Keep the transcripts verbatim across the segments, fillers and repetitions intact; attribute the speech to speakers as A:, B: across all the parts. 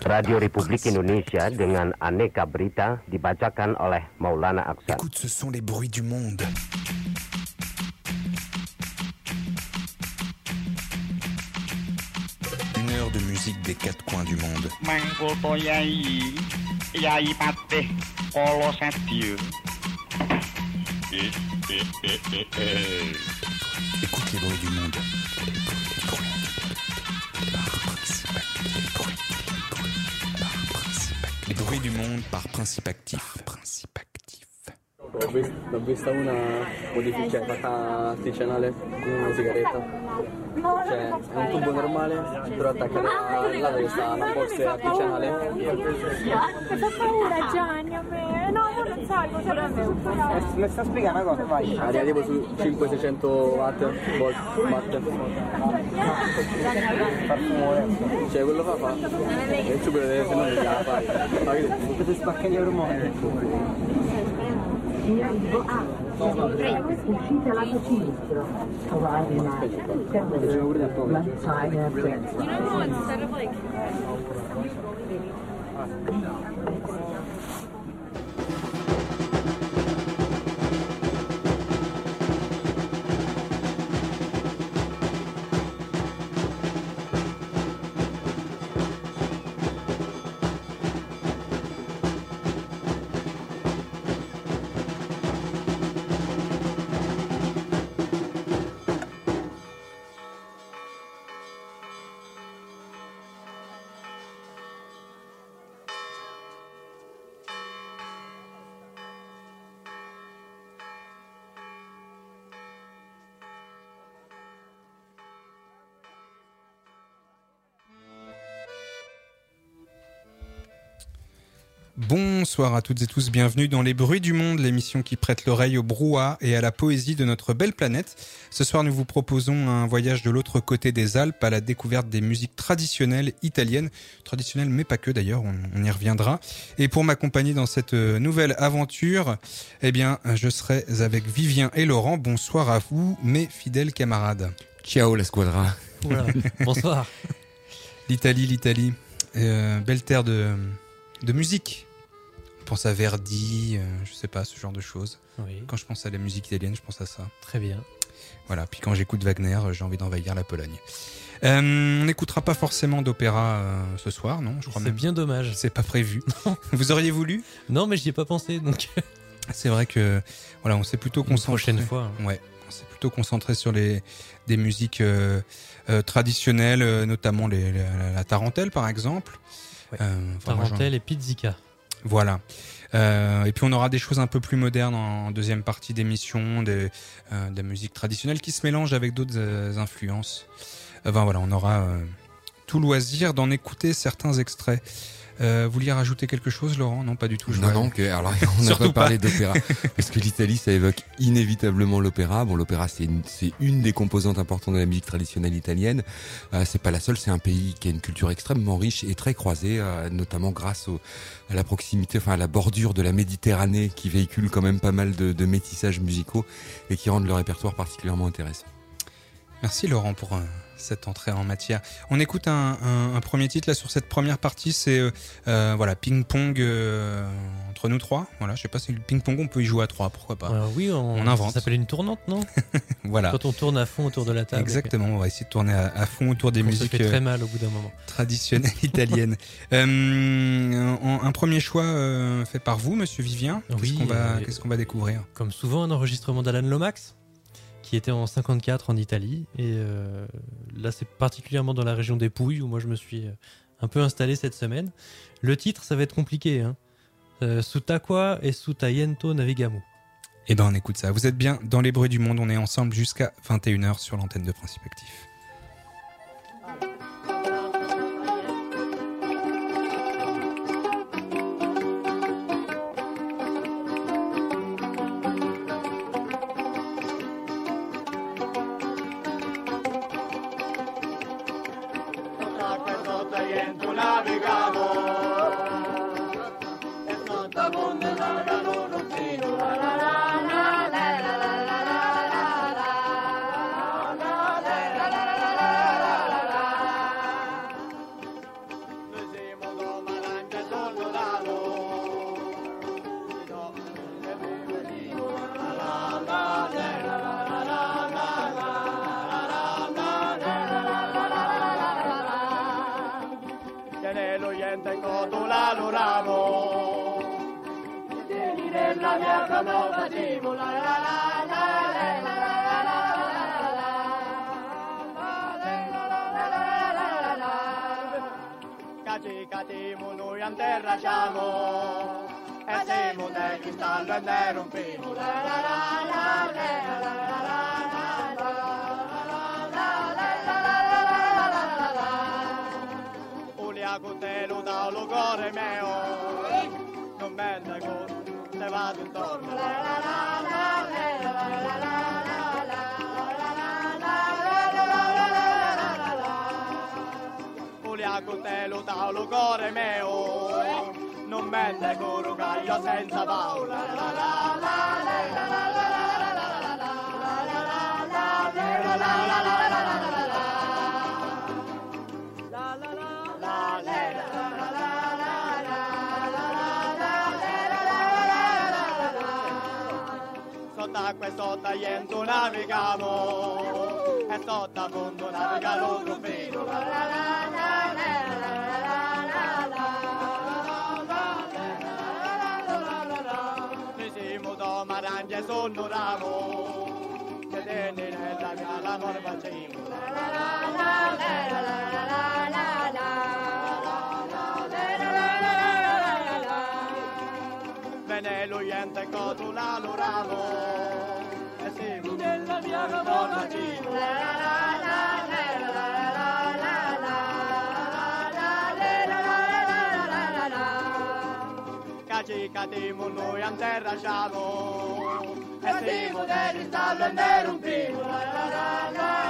A: Radio Republik Indonesia dengan aneka berita dibacakan oleh Maulana Aksan.
B: Écoute, ce sont les bruits du monde. Une heure de musique des quatre coins du monde.
C: Mangkulto Yai, Yai Patih, Kolo Sadio.
B: Écoute les bruits du monde. Les bruits du monde par principe actif. Principe actif.
D: L'ho vista una modificata, fatta artigianale con una sigaretta. Cioè, è un tubo normale, però attacca al lato che sta una box artigianale.
E: Mi fa paura Gianni a me, no, io non salgo, cioè non so.
D: Mi sta spiegando una cosa, vai. Arriva tipo su cinquecento seicento watt, volt, watt. Fa rumore. Cioè, quello fa fa. E il super se non ce la fai. Ma che potete spaccare gli ormoni.
F: Uscite al lato sinistro. Arrivare in
E: You know, instead of like...
G: Bonsoir à toutes et tous, bienvenue dans Les Bruits du Monde, l'émission qui prête l'oreille au brouhaha et à la poésie de notre belle planète. Ce soir, nous vous proposons un voyage de l'autre côté des Alpes à la découverte des musiques traditionnelles italiennes, traditionnelles mais pas que d'ailleurs, on, on y reviendra. Et pour m'accompagner dans cette nouvelle aventure, eh bien, je serai avec Vivien et Laurent. Bonsoir à vous, mes fidèles camarades.
H: Ciao la squadra.
I: Voilà. Bonsoir.
G: L'Italie, l'Italie, euh, belle terre de, de musique. Je pense à Verdi, euh, je sais pas, ce genre de choses.
I: Oui.
G: Quand je pense à la musique italienne, je pense à ça.
I: Très bien.
G: Voilà, puis quand j'écoute Wagner, j'ai envie d'envahir la Pologne. Euh, on n'écoutera pas forcément d'opéra euh, ce soir, non je crois
I: C'est
G: même.
I: bien dommage.
G: C'est pas prévu. Vous auriez voulu ?
I: Non, mais j'y ai pas pensé, donc...
G: C'est vrai que, voilà, on s'est plutôt concentré...
I: Une prochaine fois. Hein.
G: Ouais, on s'est plutôt concentré sur les, des musiques euh, euh, traditionnelles, euh, notamment les, les, la tarentelle, par exemple.
I: Ouais.
G: Euh, enfin,
I: Tarentelle
G: moi,
I: et pizzica.
G: Voilà. Euh, et puis on aura des choses un peu plus modernes en deuxième partie d'émission, des, euh, de la musique traditionnelle qui se mélange avec d'autres euh, influences. Enfin voilà, on aura euh, tout loisir d'en écouter certains extraits. Euh, vous vouliez rajouter quelque chose, Laurent ? Non, pas du tout. Je
H: non, non, que, alors on n'a pas parlé d'opéra. Parce que l'Italie, ça évoque inévitablement l'opéra. Bon, l'opéra, c'est une, c'est une des composantes importantes de la musique traditionnelle italienne. Euh, c'est pas la seule, c'est un pays qui a une culture extrêmement riche et très croisée, euh, notamment grâce au, à la proximité, enfin à la bordure de la Méditerranée qui véhicule quand même pas mal de, de métissages musicaux et qui rendent le répertoire particulièrement intéressant.
G: Merci Laurent pour euh, cette entrée en matière. On écoute un, un, un premier titre là sur cette première partie, c'est euh, euh, voilà ping-pong euh, entre nous trois. Voilà, je sais pas si le ping-pong on peut y jouer à trois, pourquoi pas.
I: Euh, oui, on,
G: on invente.
I: Ça s'appelle une tournante, non ?
G: Voilà.
I: Quand on tourne à fond autour de la table.
G: Exactement, on va essayer de tourner à, à fond autour des
I: on
G: musiques.
I: Ça fait très mal au bout d'un moment.
G: Traditionnelles italiennes. euh, un, un premier choix euh, fait par vous, Monsieur Vivien. Qu'est-ce
I: Oui,
G: qu'on va,
I: euh,
G: qu'est-ce qu'on va découvrir ?
I: Comme souvent, un enregistrement d'Alan Lomax, qui était en cinquante-quatre en Italie. Et euh, là, c'est particulièrement dans la région des Pouilles où moi je me suis un peu installé cette semaine. Le titre, ça va être compliqué. Hein. Euh, Sut'acqua e sut'aiento navigamo.
G: Eh ben, on écoute ça. Vous êtes bien dans les bruits du monde. On est ensemble jusqu'à vingt et une heures sur l'antenne de Principe Actif.
J: Siamo la mia come facevo, la la la la Caci catimo noi a terra siamo e siamo del cristallo e ne rompiamo la la la la la la Cotelo da lo cuore mio non me ne corro te vado intorno la la la la la la Cotelo da lo cuore mio non me ne corro io senza paura la la la la la la Sott'acqua e sott'aiento navigamo e sotto fondo naviga l'altro filo la la la la la Noi siamo domarange e sonnuramo che tenne nella mia l'amore facciamo la la la la la Bene l'oiente cotula l'oramo e siamo della mia donna cino la la la la la la la Caci catimo noi a terra siamo e siamo del cristallo e ne rompiamo la la la la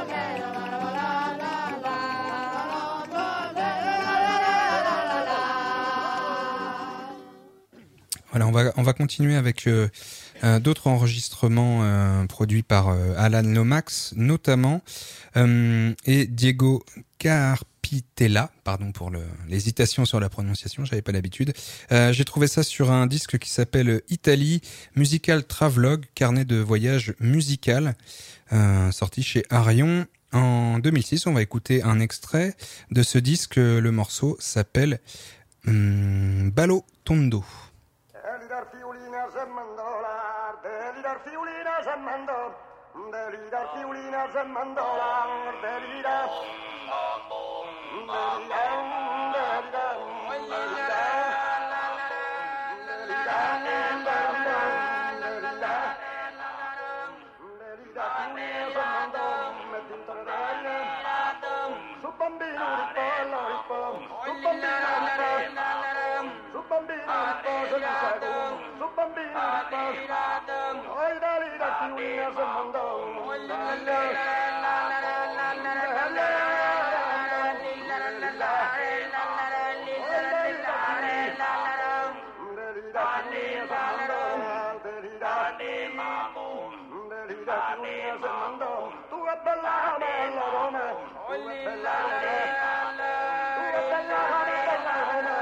G: Voilà, on va, on va continuer avec euh, euh, d'autres enregistrements euh, produits par euh, Alan Lomax, notamment, euh, et Diego Carpitella, pardon pour le, l'hésitation sur la prononciation, j'avais pas l'habitude. Euh, j'ai trouvé ça sur un disque qui s'appelle Italie Musical Travelogue, carnet de voyage musical, euh, sorti chez Arion en deux mille six. On va écouter un extrait de ce disque. Le morceau s'appelle hum, Ballo Tondo.
K: Delidar fiulina se mandola, delidar fiulina se mandò, delidar fiulina se mandola, delidar, su bambino ripolla, ripolla, su bambino ripolla. Su bambino riposo di sago, su bambino riposo. Oi dali da fiulina se mandò. Tu è bella bella Roma, tu è bella bella, tu è bella bella Roma.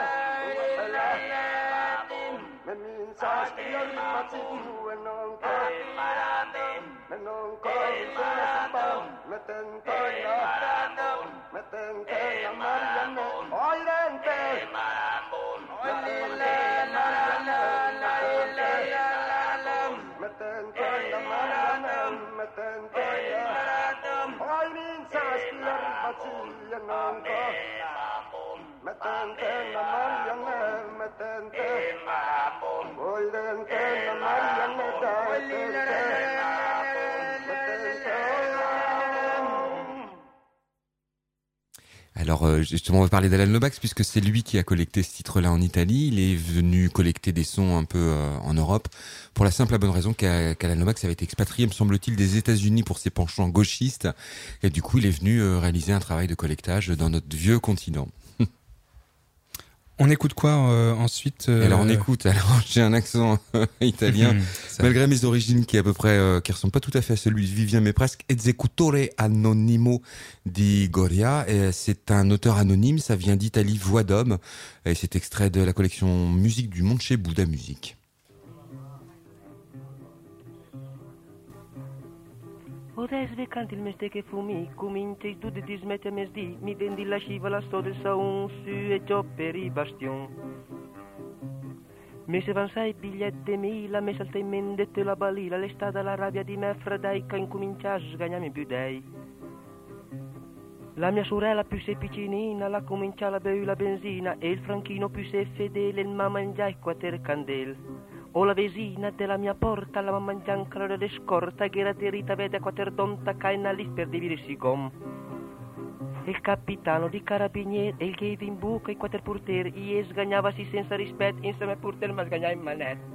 K: Me minsa stia rimazzino e non coi me non coi se ne spa me tenta io me tenta la Marianne oi dente me tenta la Marianne me tenta la Marianne me tenta io oi minsa stia rimazzino e non coi mettente la Marianne, mettente, voi dente la Marianne,
H: Alors euh, justement, on va parler d'Alan Lomax puisque c'est lui qui a collecté ce titre-là en Italie. Il est venu collecter des sons un peu euh, en Europe pour la simple et bonne raison qu'A- qu'Alan Lomax avait été expatrié, me semble-t-il, des États-Unis pour ses penchants gauchistes. Et du coup, il est venu euh, réaliser un travail de collectage dans notre vieux continent.
G: On écoute quoi euh, ensuite euh...
H: Alors on écoute, alors j'ai un accent euh, italien, malgré mes origines qui est à peu près, euh, qui ressemble pas tout à fait à celui de Vivien, mais presque. Esecutore Anonimo di Goria, et c'est un auteur anonyme, ça vient d'Italie, Voix d'homme, et c'est extrait de la collection Musique du Monde chez Bouddha Musique.
L: Adesso canti il meste che fumi, cominci tu di smetti a mesdi, mi vendi la scivola sto del saun su e ciò per i bastion. Mi se van sei biglietti de mila, mi salta in mente la balila, l'estate la rabbia di me fredai che incomincia a sgagnarmi più dei. La mia sorella più sei piccinina, la comincia la bevi la benzina, e il franchino più sei fedele, il mamma mangiai quattro candele. O la vesina della mia porta, la mamma mangia ancora le scorta, che era derita vede quattro donta, caina lì per dividersi com. Il capitano di carabinieri e il che in buca i quattro portieri, e sgagnavasi senza rispetto, insieme ai portieri ma sgagnai in manetta.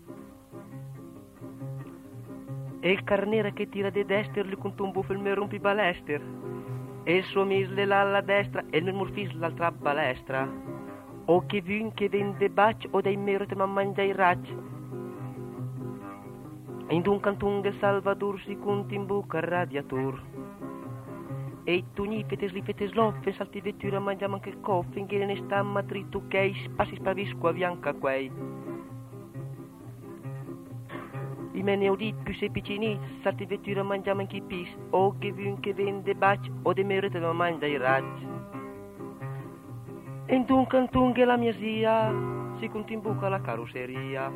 L: E il carnera che tira di destra, lui con un buffo il mio rompi balester. E il suo misle là alla destra, e il mio murfis l'altra balestra. O che vin che vende baci, o dai mero te ma mangia i racci. In un cantunga Salvador si conti in buca radiator. E tu gli fete sli fete sloffe, salti vettura mangiamo anche il coffe, in che ne sta matritu che passi spavisco a bianca quei. I meni udit più sei piccini, salti vettura mangiamo anche i pis, o che vun che vende baci, o de merete ma mangia i raggi. E in un cantunga la mia zia, si conti in buca la carrosseria.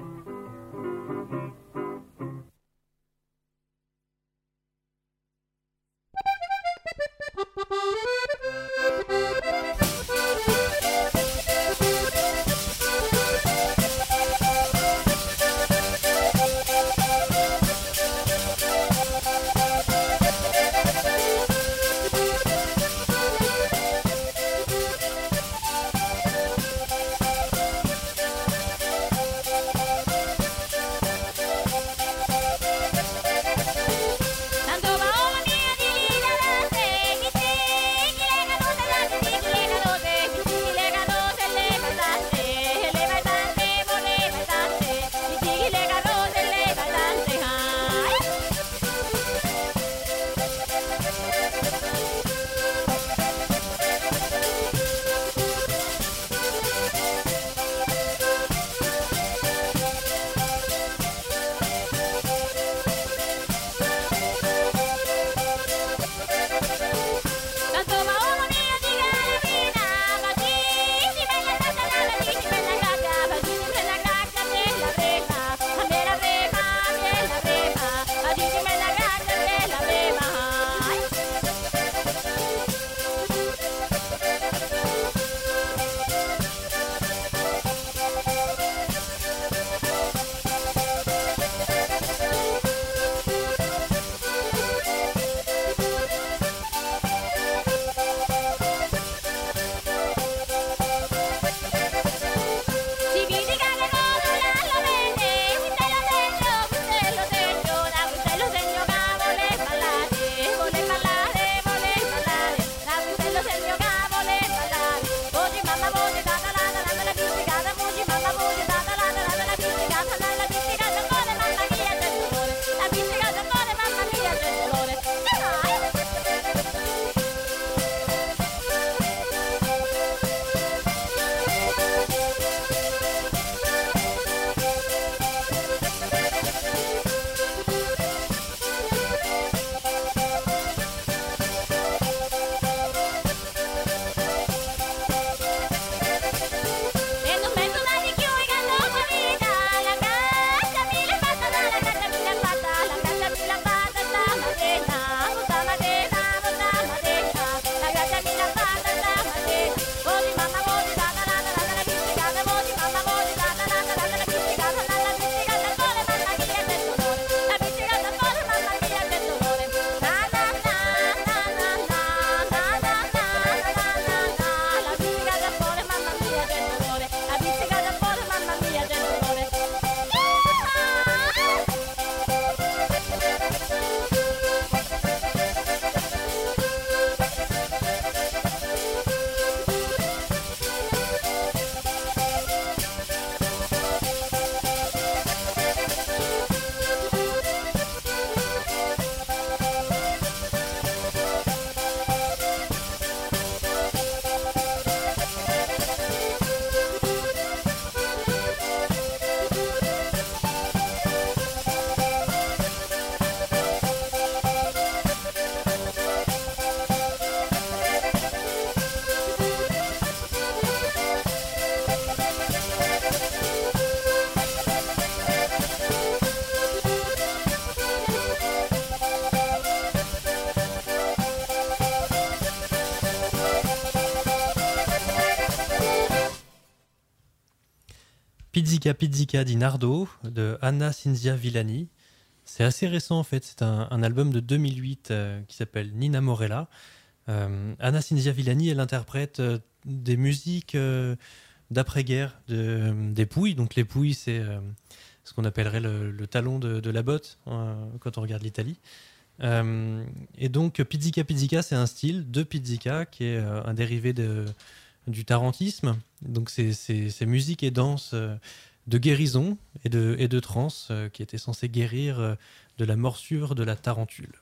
I: Pizzica Pizzica di Nardo de Anna Cinzia Villani. C'est assez récent en fait, c'est un, un album de deux mille huit euh, qui s'appelle Nina Morella. Euh, Anna Cinzia Villani, elle interprète euh, des musiques euh, d'après-guerre, de, des Pouilles. Donc les Pouilles, c'est euh, ce qu'on appellerait le, le talon de, de la botte euh, quand on regarde l'Italie. Euh, et donc Pizzica Pizzica, c'est un style de pizzica qui est euh, un dérivé de, du tarantisme. Donc c'est, c'est, c'est musique et danse euh, de guérison et de, et de transe euh, qui étaient censés guérir euh, de la morsure de la tarentule.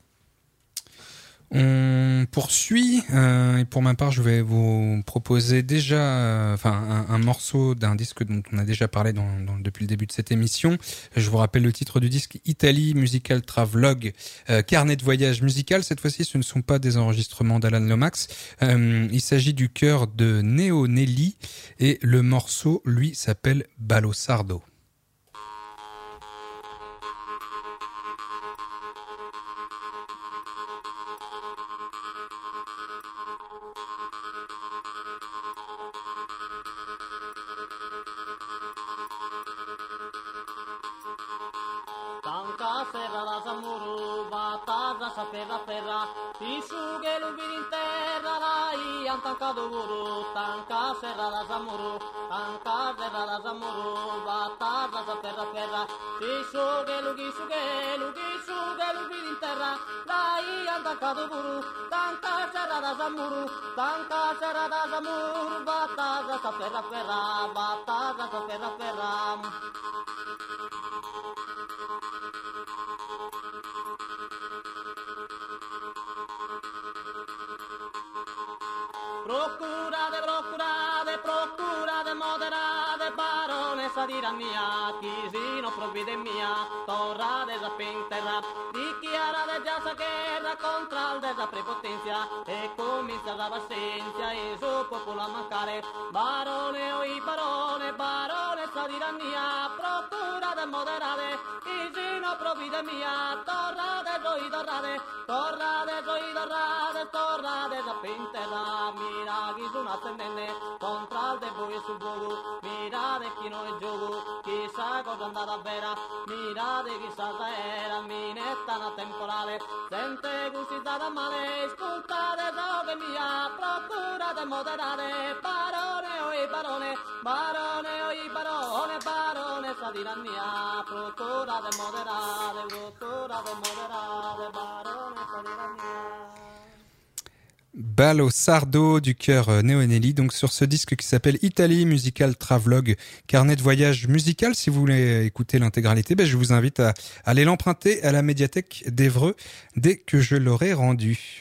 G: On poursuit euh, et pour ma part je vais vous proposer déjà euh, enfin un, un morceau d'un disque dont on a déjà parlé dans, dans, depuis le début de cette émission. Je vous rappelle le titre du disque, Italy Musical Travelogue, euh, carnet de voyage musical. Cette fois-ci ce ne sont pas des enregistrements d'Alan Lomax, euh, il s'agit du chœur de Neo Nelly et le morceau lui s'appelle Ballo Sardo.
M: Serra la Zamuru, Battaglia sapeva ferra, i sughe lunghi in terra, lai antancado guru, tanca serra la Zamuru, tanca serra la Zamuru, Battaglia sapeva ferra, i sughe lunghi sughe lunghi sughe lunghi in terra, lai antancado guru, tanca serra la Zamuru, tanca serra la Zamuru, Battaglia sapeva ferra, Battaglia sapeva ferra. Procurate, procurate, procurate, moderate, baronessa di mia, chisino provvide mia, torrade sapinterra, dichiarate già sa guerra contra il desa prepotenzia, e comincia la vassenzia, e su popolo a mancare, barone o i barone, baronessa di mia, procurate, moderate, chisino provvide mia, torrade, gioia, torrade, torrade, gioia, torrade, torrade sapinterra, miraghi su una tennenne, contra il debbo e sul buco, mirate chi non è gioco, chissà cosa è andata vera, mirate chissà se era, minetta una temporale, sente gusti stata male, ascoltate robe mia, procurate moderate, barone o i barone, barone o i barone, barone sa di mia, procurate moderate, procurate moderate, barone sa di mia.
G: Ballo Sardo du chœur Neo Nelly, donc sur ce disque qui s'appelle Italy Musical Travelogue, carnet de voyage musical. Si vous voulez écouter l'intégralité, ben je vous invite à aller l'emprunter à la médiathèque d'Évreux dès que je l'aurai rendu.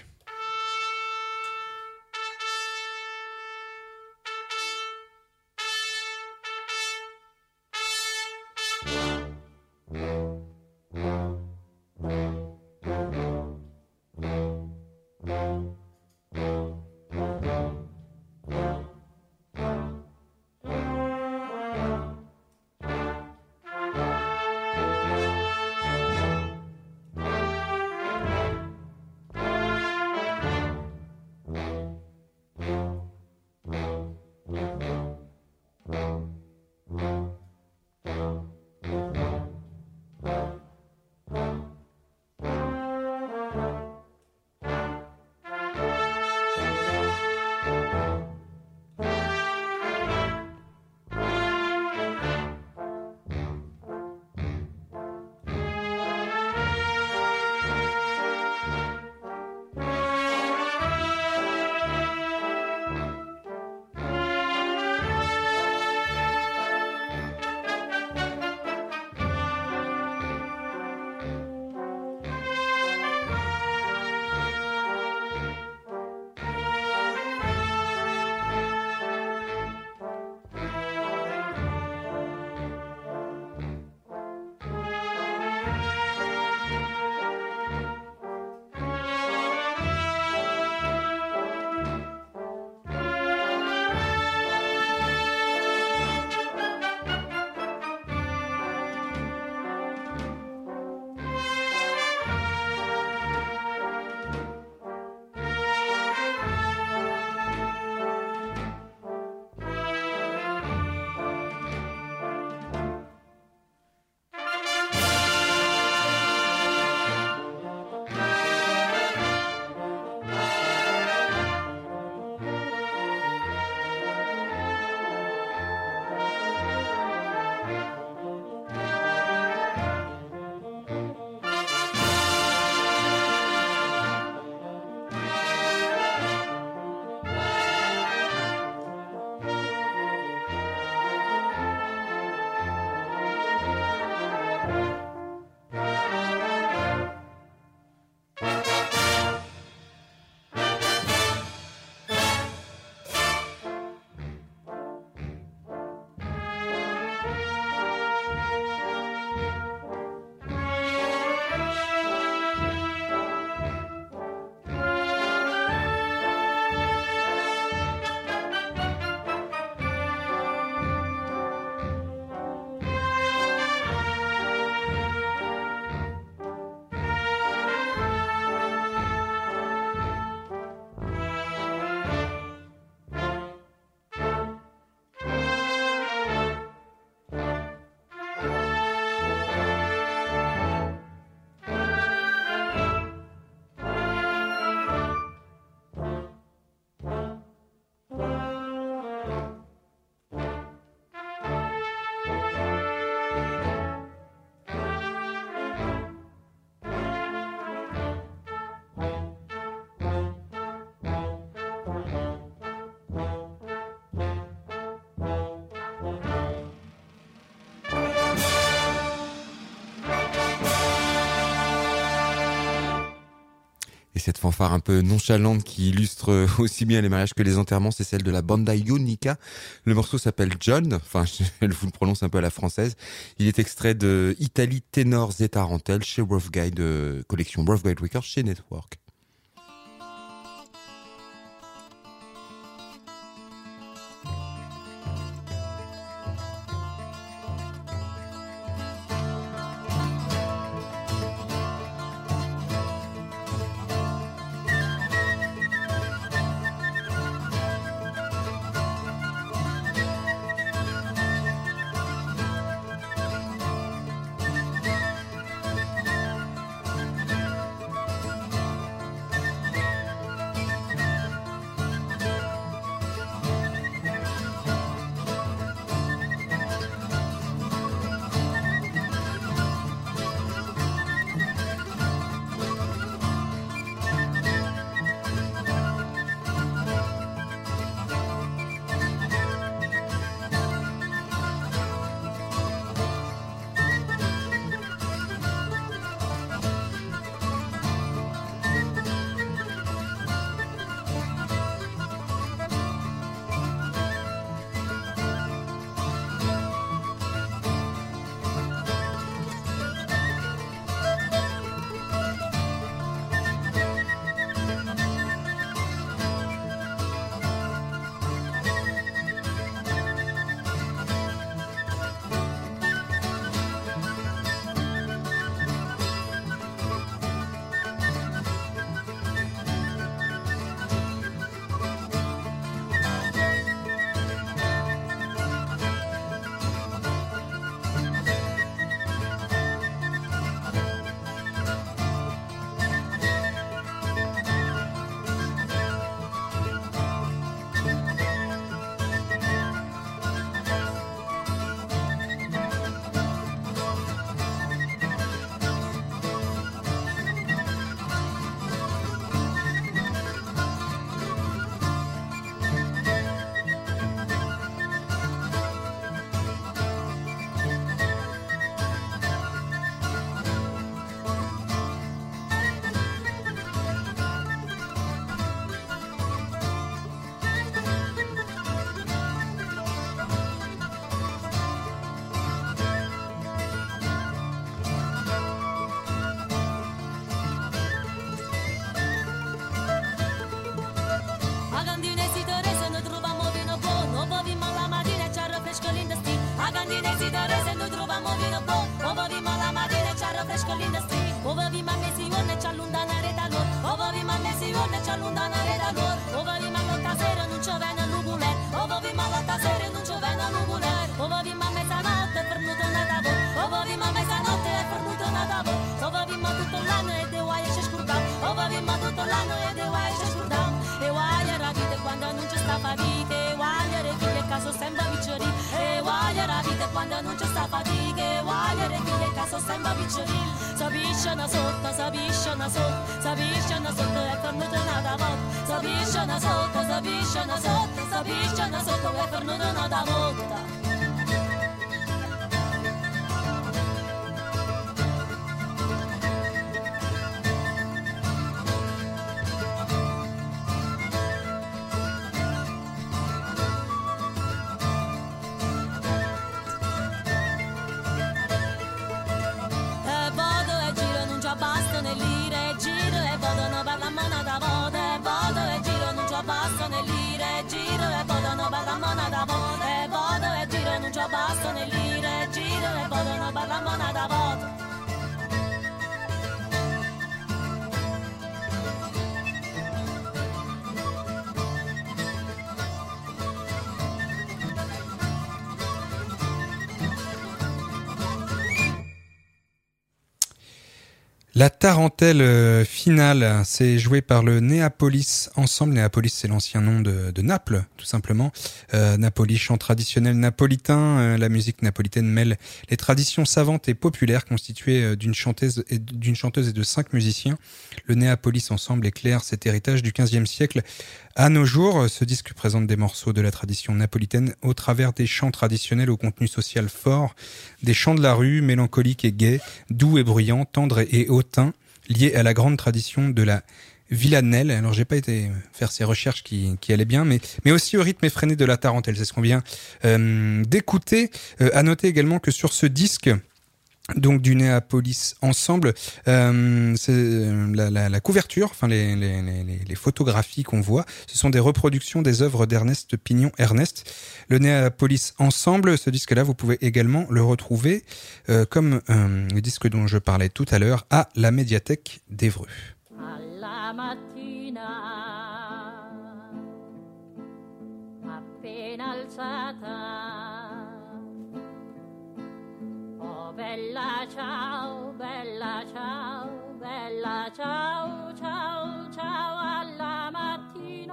H: cette fanfare un peu nonchalante qui illustre aussi bien les mariages que les enterrements, c'est celle de la Banda Ionica. Le morceau s'appelle John, enfin je vous le prononce un peu à la française. Il est extrait de Italie Tenors et Tarentelle chez Rough Guide, euh, collection Rough Guide Records chez Network.
G: La tarentelle finale, c'est joué par le Néapolis Ensemble. Néapolis, c'est l'ancien nom de, de Naples, tout simplement. Euh, Napoli, chant traditionnel napolitain. Euh, la musique napolitaine mêle les traditions savantes et populaires constituées d'une chanteuse et, d'une chanteuse et de cinq musiciens. Le Néapolis Ensemble éclaire cet héritage du quinzième siècle. À nos jours, ce disque présente des morceaux de la tradition napolitaine au travers des chants traditionnels au contenu social fort, des chants de la rue, mélancoliques et gais, doux et bruyants, tendres et hautains, liés à la grande tradition de la Villanelle. Alors j'ai pas été faire ces recherches qui, qui allaient bien, mais, mais aussi au rythme effréné de la tarentelle. C'est ce qu'on vient euh, d'écouter. Euh, à noter également que sur ce disque, donc du Néapolis Ensemble, euh, c'est la, la, la couverture, enfin les, les, les, les photographies qu'on voit, ce sont des reproductions des œuvres d'Ernest Pignon Ernest. Le Néapolis Ensemble, ce disque-là, vous pouvez également le retrouver euh, comme euh, le disque dont je parlais tout à l'heure à la médiathèque d'Évreux.
N: Alla mattina, appena alzata, oh bella ciao, bella ciao, bella ciao, ciao, ciao, alla mattina,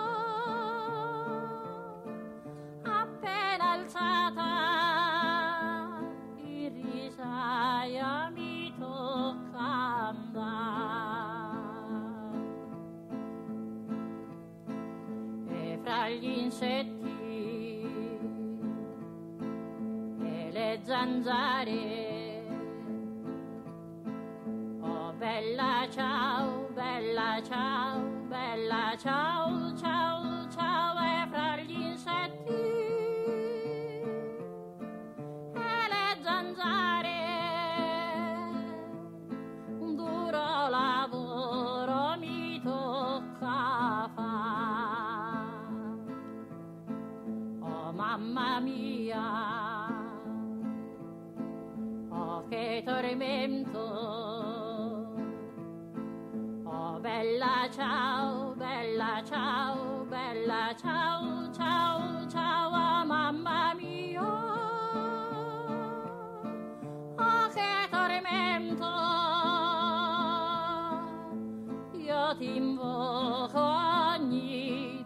N: appena alzata, in risaia mi tocca andare, e fra gli insetti e le zanzare, oh bella ciao, bella ciao, bella ciao, ciao, ciao, e fra gli insetti e le zanzare, un duro lavoro mi tocca fare, oh mamma mia, oh che tormento, oh bella ciao, bella ciao, bella ciao, ciao, ciao, oh mamma mia, oh che tormento, io ti invoco ogni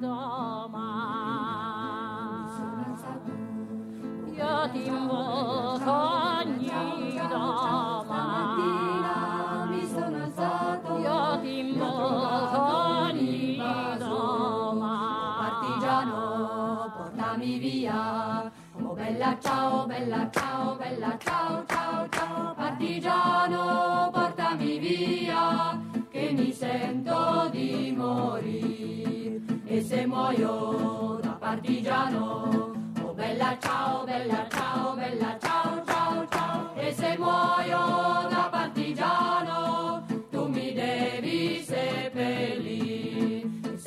N: domani, io ti invoco ogni domani, mi sono alzato, io ti invoco ogni domani, partigiano portami via, oh bella ciao, bella ciao, bella ciao, ciao, ciao, partigiano portami via, che mi sento di morire, e se muoio da partigiano, oh bella ciao, bella ciao, bella ciao, ciao, ciao, e se muoio da partigiano, tu mi devi seppellire,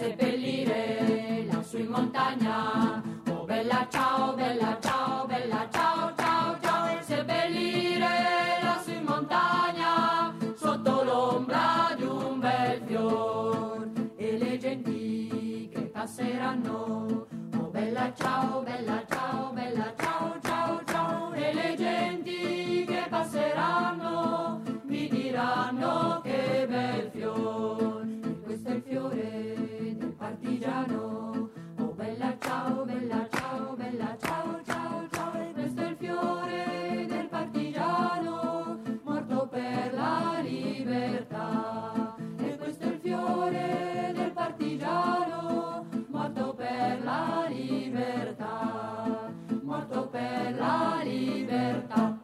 N: seppellire lassù in montagna, oh bella ciao, bella ciao, bella ciao, ciao, ciao, seppellire lassù in montagna, sotto l'ombra di un bel fior, e le genti che passeranno, oh bella ciao, bella ciao, bella ciao, ciao, ciao, e le genti che passeranno mi diranno che bel fior, e questo è il fiore del partigiano, oh bella ciao, bella ciao, bella ciao, ciao, ciao, e questo è il fiore del partigiano, morto per la libertà, e questo è il fiore del partigiano, morto per la libertà, morto per la libertà.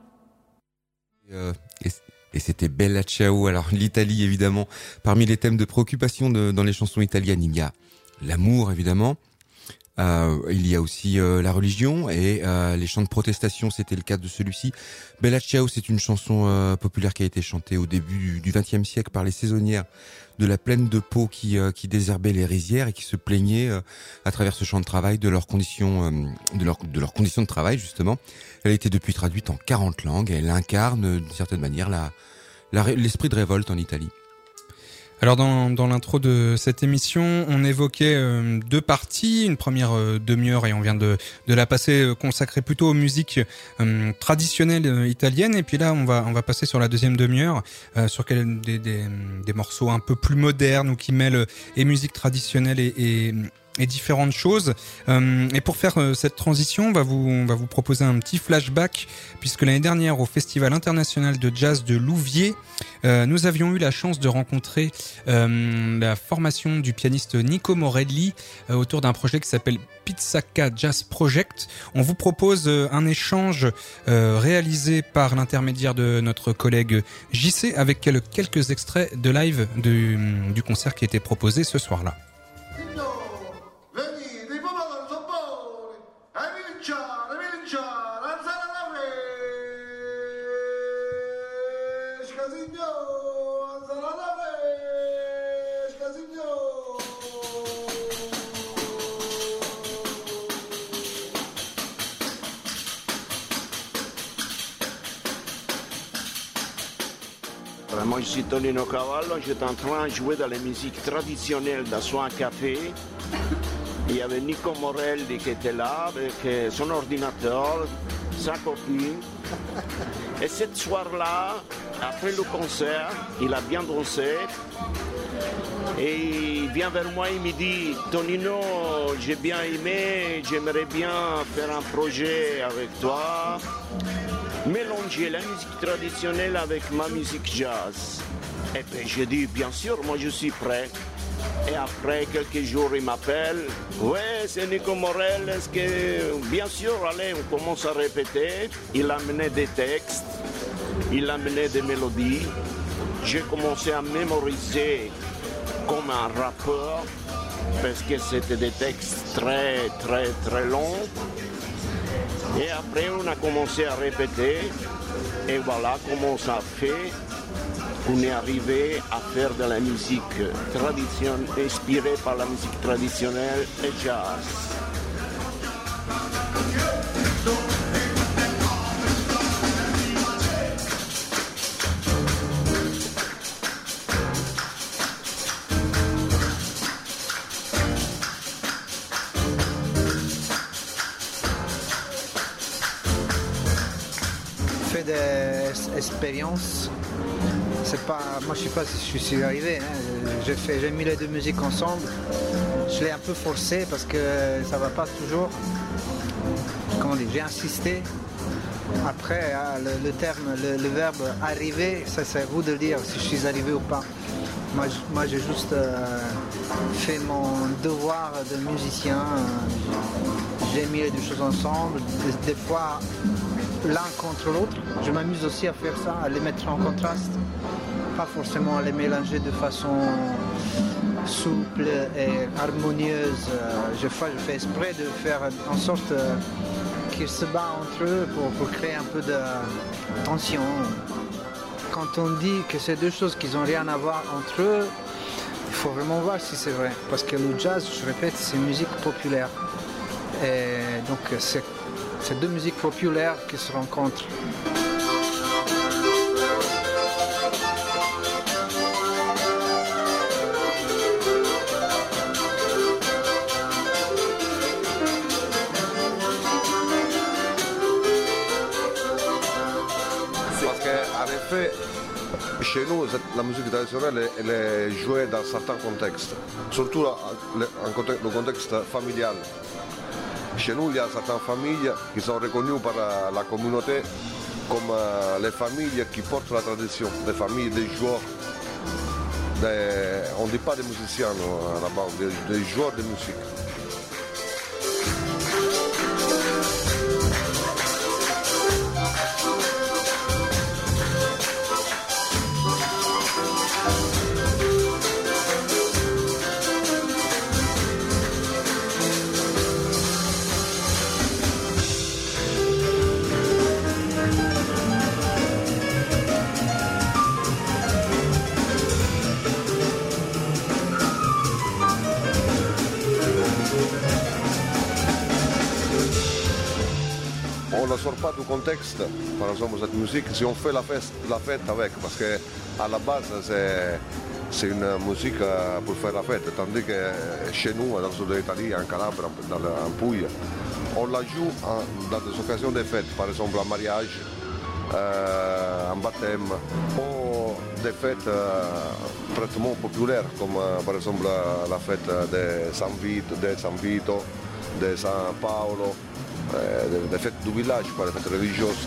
H: Euh, et, et c'était Bella Ciao. Alors l'Italie, évidemment, parmi les thèmes de préoccupation de, dans les chansons italiennes, il y a l'amour, évidemment. Euh, il y a aussi euh, la religion et euh, les chants de protestation, c'était le cas de celui-ci. Bella Ciao, c'est une chanson euh, populaire qui a été chantée au début du vingtième siècle par les saisonnières de la plaine de Pau qui, euh, qui désherbaient les rizières et qui se plaignaient euh, à travers ce chant de travail de leurs conditions, euh, de leurs de leurs conditions de travail justement. Elle a été depuis traduite en quarante langues et elle incarne d'une certaine manière la, la l'esprit de révolte en Italie.
G: Alors dans, dans l'intro de cette émission, on évoquait euh, deux parties, une première euh, demi-heure et on vient de, de la passer euh, consacrée plutôt aux musiques euh, traditionnelles euh, italiennes, et puis là on va on va passer sur la deuxième demi-heure euh, sur quel, des, des, des morceaux un peu plus modernes ou qui mêlent et musique traditionnelle et, et et différentes choses. Euh, et pour faire euh, cette transition, on va vous, on va vous proposer un petit flashback, puisque l'année dernière, au Festival international de jazz de Louviers, euh, nous avions eu la chance de rencontrer euh, la formation du pianiste Nico Morelli euh, autour d'un projet qui s'appelle Pizzaka Jazz Project. On vous propose euh, un échange euh, réalisé par l'intermédiaire de notre collègue J C avec quelques extraits de live du, du concert qui était proposé ce soir-là.
O: Moi, je suis Tonino Cavallo, j'étais en train de jouer dans la musique traditionnelle dans un café. Il y avait Nico Morelli qui était là avec son ordinateur, sa copine. Et ce soir-là, après le concert, il a bien dansé. Et il vient vers moi et me dit « Tonino, j'ai bien aimé, j'aimerais bien faire un projet avec toi. » Mélanger la musique traditionnelle avec ma musique jazz. Et puis j'ai dit, bien sûr, moi je suis prêt. Et après quelques jours, il m'appelle. Ouais, c'est Nico Morel. Est-ce que, bien sûr, allez, on commence à répéter. Il amenait des textes, il amenait des mélodies. J'ai commencé à mémoriser comme un rappeur, parce que c'était des textes très, très, très longs. Et après, on a commencé à répéter. Et voilà comment ça a fait. On est arrivé à faire de la musique traditionnelle, inspirée par la musique traditionnelle et jazz.
P: Expérience, c'est pas, moi je sais pas si je suis arrivé, hein. j'ai fait, j'ai mis les deux musiques ensemble, je l'ai un peu forcé parce que ça va pas toujours, comment dire, j'ai insisté. Après le, le terme, le, le verbe arriver, ça c'est à vous de dire si je suis arrivé ou pas. Moi, je, moi j'ai juste euh, fait mon devoir de musicien, euh, j'ai mis les deux choses ensemble, des, des fois l'un contre l'autre. Je m'amuse aussi à faire ça, à les mettre en contraste, pas forcément à les mélanger de façon souple et harmonieuse. Je fais, je fais exprès de faire en sorte qu'ils se battent entre eux pour, pour créer un peu de tension. Quand on dit que c'est deux choses qui n'ont rien à voir entre eux, il faut vraiment voir si c'est vrai. Parce que le jazz, je répète, c'est une musique populaire. Et donc c'est C'est deux musiques populaires qui se rencontrent.
Q: Parce qu'en effet, chez nous, la musique traditionnelle, elle est jouée dans certains contextes, surtout le contexte familial. Chez nous, il y a certaines familles qui sont reconnues par la communauté comme les familles qui portent la tradition, des familles des joueurs. Des, on ne dit pas des musiciens là-bas, des, des joueurs de musique. On ne sort pas du contexte, par exemple cette musique, si on fait la fête, la fête avec, parce qu'à la base c'est une musique pour faire la fête, tandis que chez nous, dans le sud de l'Italie, en Calabre, en Puglia, on la joue dans des occasions de fête, par exemple un mariage, euh, un baptême, ou des fêtes euh, pratiquement populaires, comme euh, par exemple la, la fête de San Vito, de San Vito, de San Paolo, euh, des, des fêtes du village, quoi, des fêtes religieuses.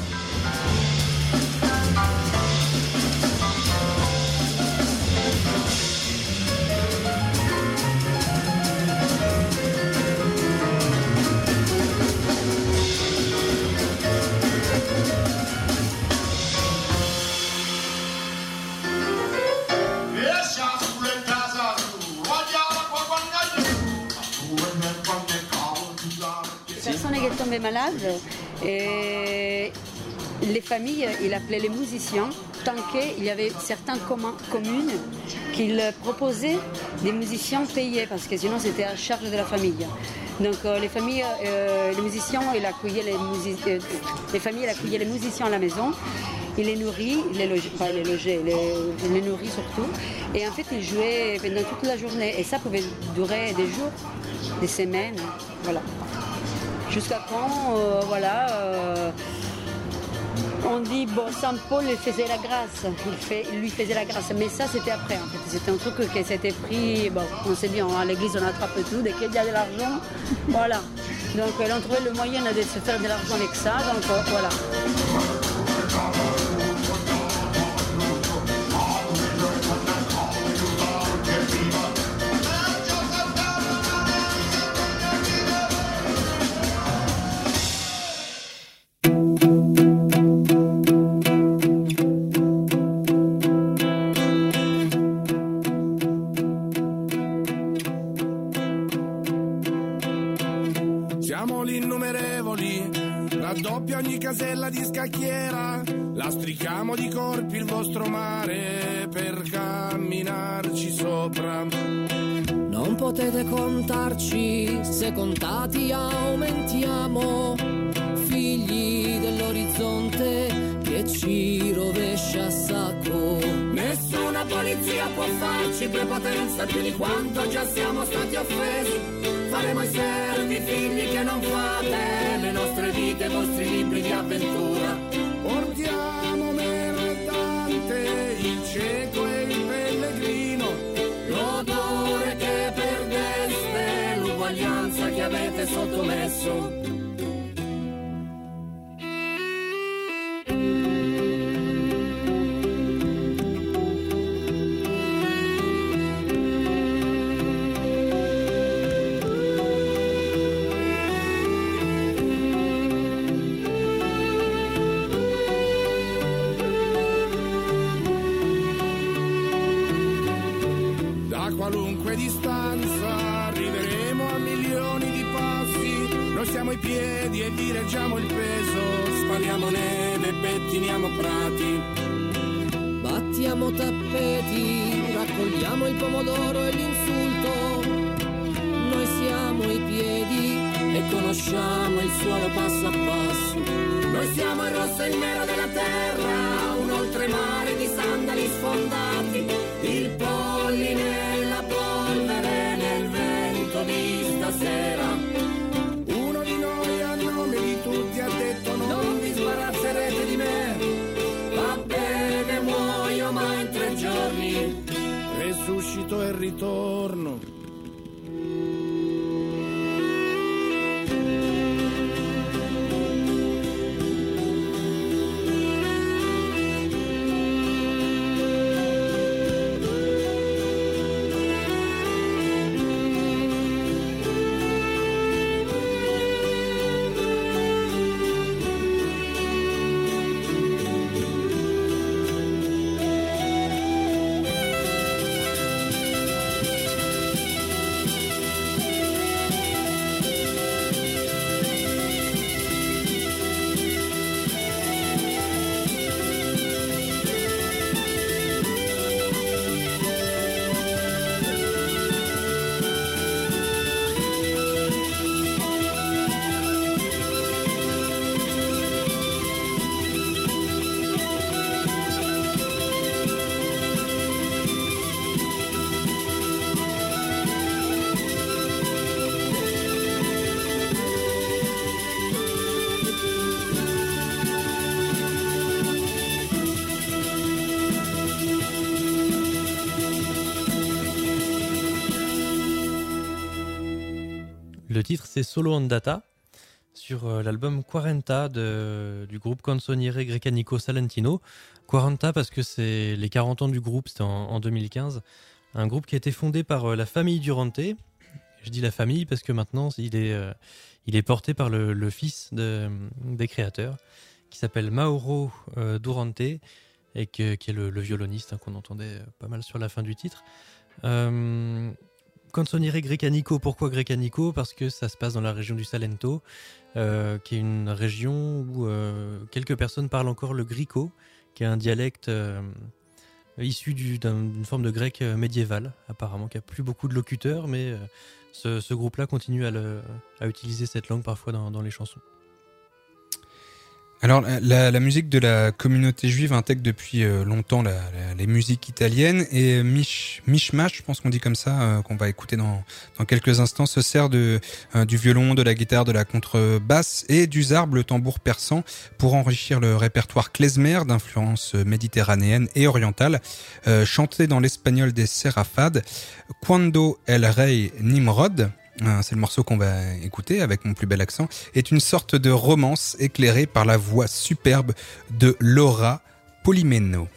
R: Personne qui tombait malade, et les familles, il appelait les musiciens, tant qu'il y avait certaines communes qui proposaient des musiciens payés, parce que sinon c'était à charge de la famille. Donc euh, les familles, euh, les musiciens, il accueillait les, music... euh, les familles, il accueillait les musiciens à la maison. Il les nourrit, il les logeait, enfin, il les, logeait, il les, il les nourrit surtout. Et en fait, il jouait pendant toute la journée. Et ça pouvait durer des jours, des semaines, voilà. Jusqu'à quand, euh, voilà, euh, on dit, bon, Saint Paul il faisait la grâce, il, fait, il lui faisait la grâce. Mais ça, c'était après, en fait. C'était un truc qui s'était pris, bon, on sait bien, à l'église, on attrape tout. Dès qu'il y a de l'argent, voilà. Donc, elle a trouvé le moyen de se faire de l'argent avec ça, donc euh, voilà.
S: Ogni casella di scacchiera lastrichiamo di corpi il vostro mare per camminarci sopra.
T: Non potete contarci, se contati aumentiamo, figli dell'orizzonte che ci rovescia a sacco.
S: Nessuna polizia può farci prepotenza più di quanto già siamo stati offesi. Faremo i servi figli che non fate, le nostre vite, i vostri libri di avventura. Portiamo meno e Dante, il cieco e il pellegrino, l'odore che perdeste, l'uguaglianza che avete sottomesso. Qualunque distanza arriveremo a milioni di passi, noi siamo i piedi e vi reggiamo il peso, spaliamo neve e pettiniamo prati,
T: battiamo tappeti, raccogliamo il pomodoro e l'insulto, noi siamo i piedi e conosciamo il suolo passo a passo,
S: noi siamo il rosso e il nero della terra, un oltremare di sandali sfondati, il polline di stasera. Uno di noi a nome di tutti ha detto non vi sbarazzerete di me, va bene muoio ma in tre giorni resuscito e ritorno.
I: Le titre, c'est Solo Andata, sur euh, l'album Quaranta de, du groupe Canzoniere Grecanico Salentino. Quaranta parce que c'est les quarante ans du groupe, c'était en, en deux mille quinze. Un groupe qui a été fondé par euh, la famille Durante. Je dis la famille parce que maintenant, il est, euh, il est porté par le, le fils de, des créateurs, qui s'appelle Mauro euh, Durante, et que, qui est le, le violoniste hein, qu'on entendait pas mal sur la fin du titre. Euh, Canzoniere Grecanico, pourquoi Grecanico ? Parce que ça se passe dans la région du Salento, euh, qui est une région où euh, quelques personnes parlent encore le grico, qui est un dialecte euh, issu du, d'un, d'une forme de grec médiéval, apparemment, qui a plus beaucoup de locuteurs, mais euh, ce, ce groupe-là continue à, le, à utiliser cette langue parfois dans, dans les chansons.
G: Alors, la, la musique de la communauté juive intègre depuis longtemps la, la, les musiques italiennes et Mish, Mishmash, je pense qu'on dit comme ça, euh, qu'on va écouter dans, dans quelques instants, se sert de, euh, du violon, de la guitare, de la contrebasse et du zarb, le tambour persan, pour enrichir le répertoire klezmer d'influence méditerranéenne et orientale, euh, chanté dans l'espagnol des Serafades. Cuando el Rey Nimrod, c'est le morceau qu'on va écouter avec mon plus bel accent, est une sorte de romance éclairée par la voix superbe de Laura Polimeno.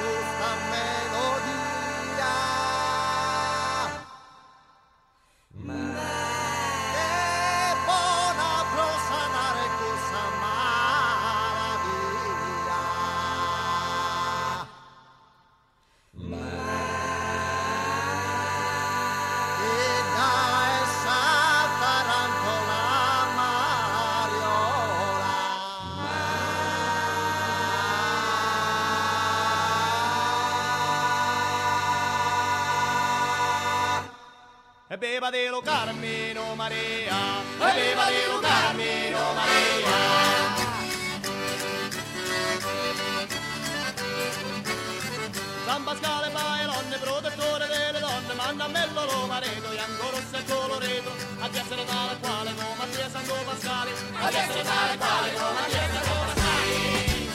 J: questa melodia. Che buona prosanare questa maraviglia. E da essa tarantola mariola. E beva di lo Carmino Maria, e beva di lo Carmino Maria. San Pasquale Bailonne, protettore delle donne, manda a me il loro marito, bianco, rosso e coloreto, a chi essere tale quale come Mattia Santo Pasquale, a chi essere tale quale come Mattia Santo Pasquale.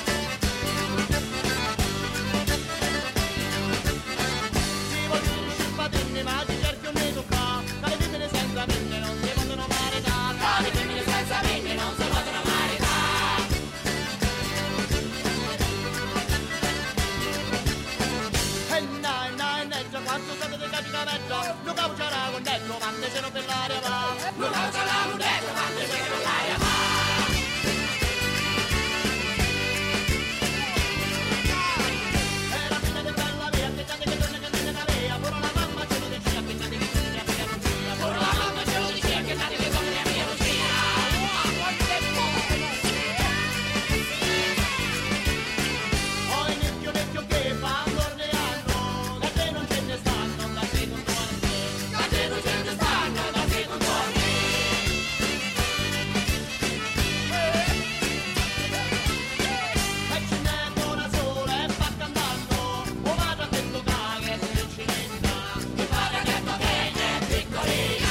J: Si vuol scimpatinni, ma ci cerchi un nito qua, che le femmine senza minne non si possono maritare, che le femmine senza minne non si possono maritare. E nai, nai, neggia, quanto state di caccia mezza, lo caucerà con detto, quante se non per l'aria va, lo caucerà con detto, quante se non per l'aria va. E la fine del bella via, che gente che torna che viene da via, pure la mamma ce lo diceva, che gente che torna che viene da via, pure la mamma ce lo diceva, che gente che torna che viene da via. Ho il nicchio necchio che fa torneando, da te non ce ne stanno, da te non torni, da te non ce ne stanno, da te non torni. E ce n'è una sola e va cantando, o vado a detto che è piccolina, mi pare detto che è piccolina.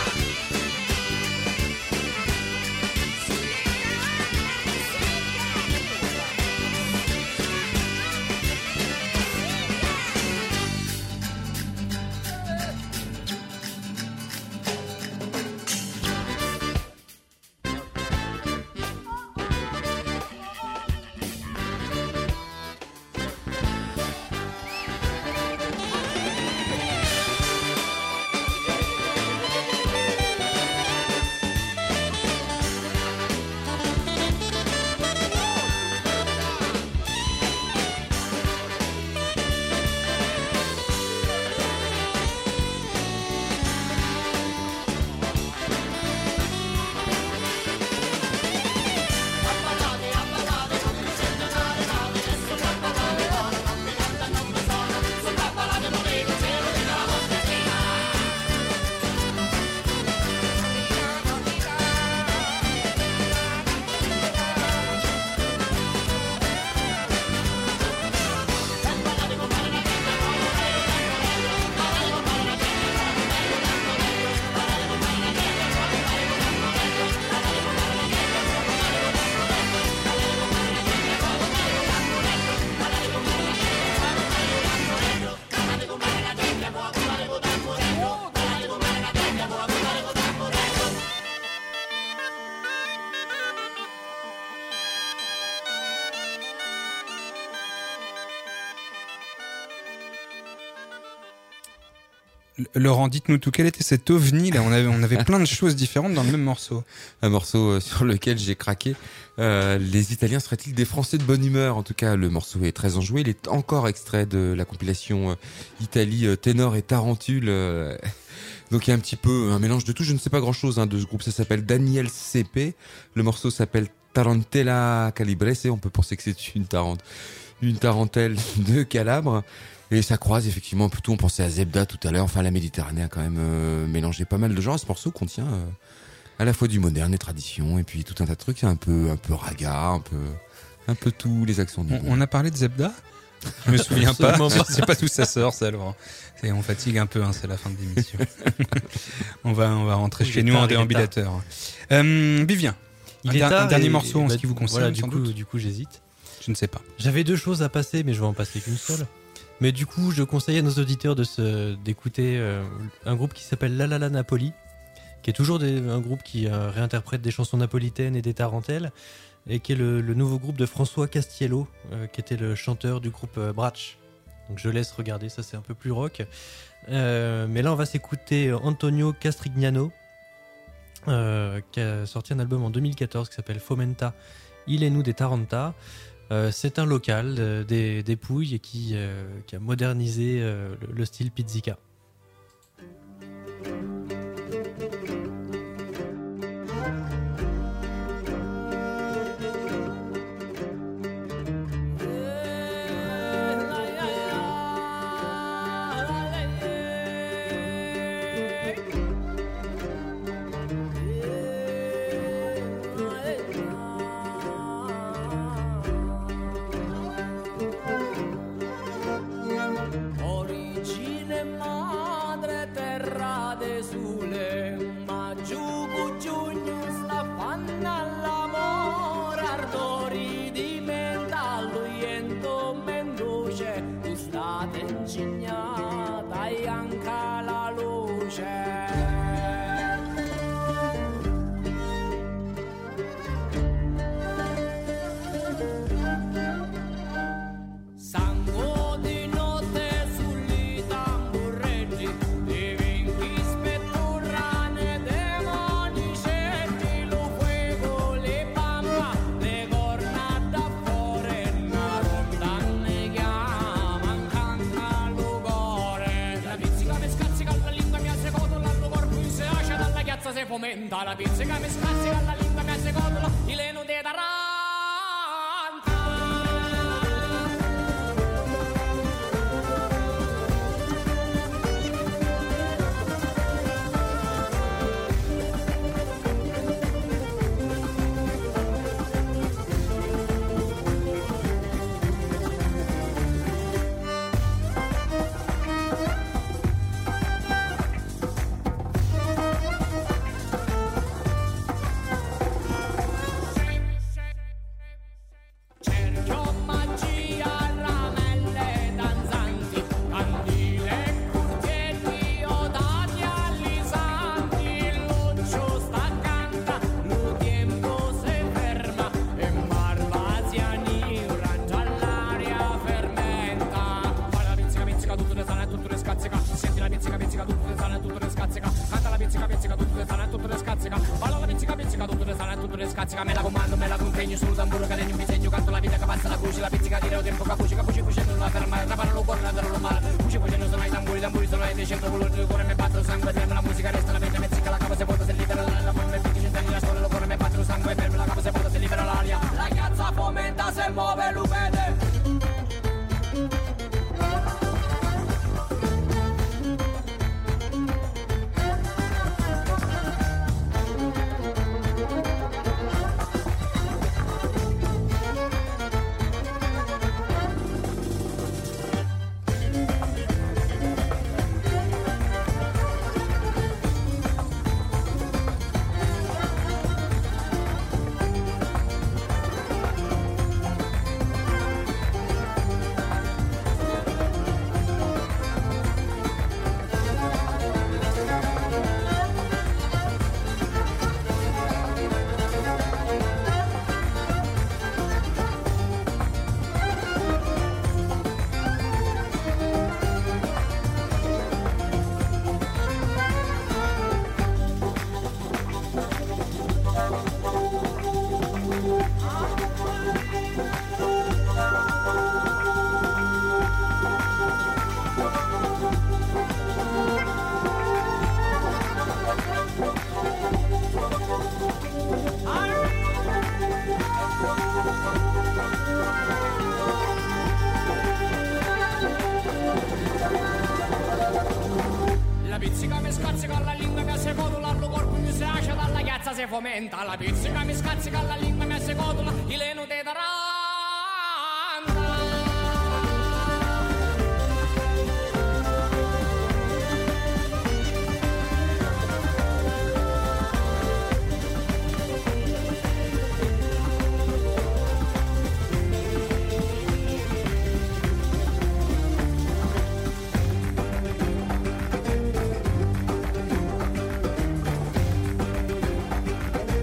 G: Laurent, dites-nous tout, quel était cet ovni là? On avait, on avait plein de choses différentes dans le même morceau.
H: Un morceau sur lequel j'ai craqué. Euh, les Italiens seraient-ils des Français de bonne humeur? En tout cas, le morceau est très enjoué. Il est encore extrait de la compilation Italie Ténor et Tarentule. Donc il y a un petit peu un mélange de tout. Je ne sais pas grand-chose hein, de ce groupe. Ça s'appelle Daniel C P. Le morceau s'appelle Tarantella Calabrese. On peut penser que c'est une tarente, une tarentelle de Calabre. Et ça croise effectivement un peu tout. On pensait à Zebda tout à l'heure. Enfin, la Méditerranée a quand même euh, mélangé pas mal de genres. Ce morceau contient euh, à la fois du moderne et tradition, et puis tout un tas de trucs, un peu, un peu raga, un peu, un peu tous les accents du
G: on, on a parlé de Zebda. Je me souviens pas. Je sais pas d'où ça sort, ça, Laurent. Et on fatigue un peu, hein, c'est la fin de l'émission. on va, on va rentrer oui, chez nous tard, en déambulateur. Euh, Vivien,
I: il
G: un,
I: est
G: der-
I: tard
G: un dernier
I: et,
G: morceau
I: et
G: en
I: bah,
G: ce qui vous concerne.
I: Voilà, du
G: sans
I: coup,
G: doute.
I: du coup, j'hésite.
G: Je ne sais pas.
I: J'avais deux choses à passer, mais je vais en passer qu'une seule. Mais du coup, je conseille à nos auditeurs de se, d'écouter euh, un groupe qui s'appelle La La La Napoli, qui est toujours des, un groupe qui euh, réinterprète des chansons napolitaines et des tarentelles, et qui est le, le nouveau groupe de François Castiello, euh, qui était le chanteur du groupe euh, Brach. Donc je laisse regarder, ça c'est un peu plus rock. Euh, mais là on va s'écouter Antonio Castrignano, euh, qui a sorti un album en deux mille quatorze qui s'appelle Fomenta Il est nous des Taranta. Euh, c'est un local euh, des, des Pouilles qui, euh, qui a modernisé euh, le, le style pizzica.
T: Fomenta la pizzica mi scazzica la lingua mi assecondola il leno de darà. Me la comando, me la consegno sul tamburo che legno un disegno, canto la vita che passa la cuci, la pizzica di reo tempo capuci, capuci cucendo non la fermare, trapano lo cuore, non lo male, cuci cucendo sono i tamburi, tamburi sono i decento, colore del cuore, me batto sangue, trema la musica, resta la mente, me zicca, la capa se vuota, se libera la forma, me picchi cent'anni, la storia, lo cuore, me batto sangue, ferma la capa se vuota, se libera l'aria, la cazza fomenta, se muove, lo vede. Fomenta la pizzica mi scazzica la lingua mi assecotola il leno te darà.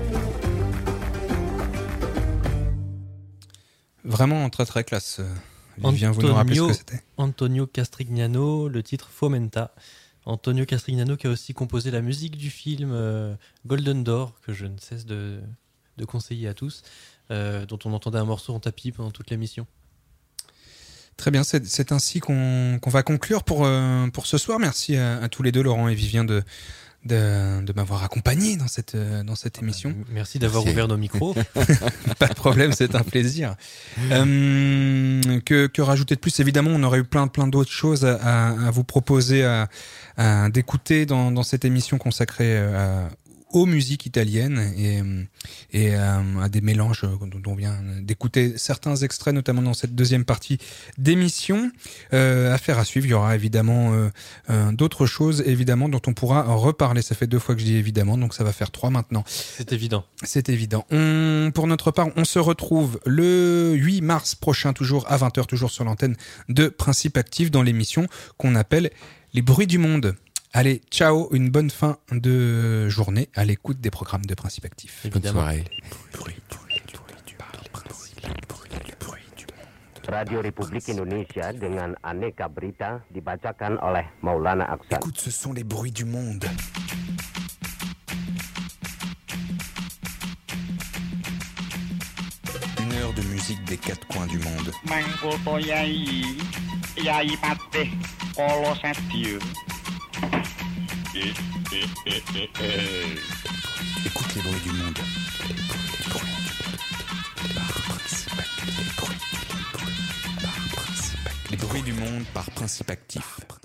G: Vraiment très très classe. Vivien, vous nous rappelez ce que c'était ?
I: Antonio Castrignano, le titre Fomenta. Antonio Castrignano qui a aussi composé la musique du film euh, Golden Door, que je ne cesse de, de conseiller à tous, euh, dont on entendait un morceau en tapis pendant toute l'émission.
G: Très bien, c'est, c'est ainsi qu'on, qu'on va conclure pour, euh, pour ce soir. Merci à, à tous les deux, Laurent et Vivien, de, de, de m'avoir accompagné dans cette, dans cette émission.
I: Merci d'avoir Merci. ouvert nos micros.
G: Pas de problème, c'est un plaisir. Euh, que, que rajouter de plus ? Évidemment, on aurait eu plein, plein d'autres choses à, à, à vous proposer à, à, d'écouter dans, dans cette émission consacrée à aux musiques italiennes et, et euh, à des mélanges dont on vient d'écouter certains extraits, notamment dans cette deuxième partie d'émission. Euh, affaire à suivre, il y aura évidemment euh, euh, d'autres choses, évidemment, dont on pourra reparler. Ça fait deux fois que je dis évidemment, donc ça va faire trois maintenant.
I: C'est évident.
G: C'est évident. On, pour notre part, on se retrouve le huit mars prochain, toujours à vingt heures, toujours sur l'antenne de Principe Actif, dans l'émission qu'on appelle Les Bruits du Monde. Allez, ciao, une bonne fin de journée à l'écoute des programmes de Principe Actif.
H: Bonne soirée.
A: Radio Republik Indonesia dengan aneka berita dibacakan oleh Maulana Aksan.
B: Écoute, ce sont les bruits du monde. Une heure de musique des quatre coins du monde.
C: Mangkulto Yai, Yai Patih, Kolo Setio.
B: Écoute les bruits du monde. Les bruits du monde par Principe Actif.